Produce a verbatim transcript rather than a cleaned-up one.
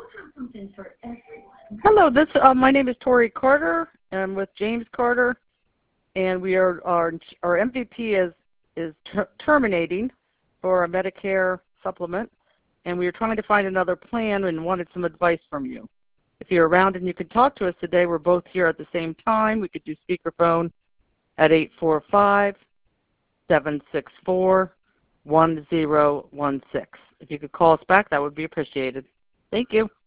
Hello, this uh, my name is Tori Carter. I'm with James Carter, and we are our our M V P is is ter terminating for a Medicare supplement, and we are trying to find another plan and wanted some advice from you. If you're around and you could talk to us today, we're both here at the same time. We could do speakerphone at eight four five, seven six four, one zero one six. If you could call us back, that would be appreciated. Thank you.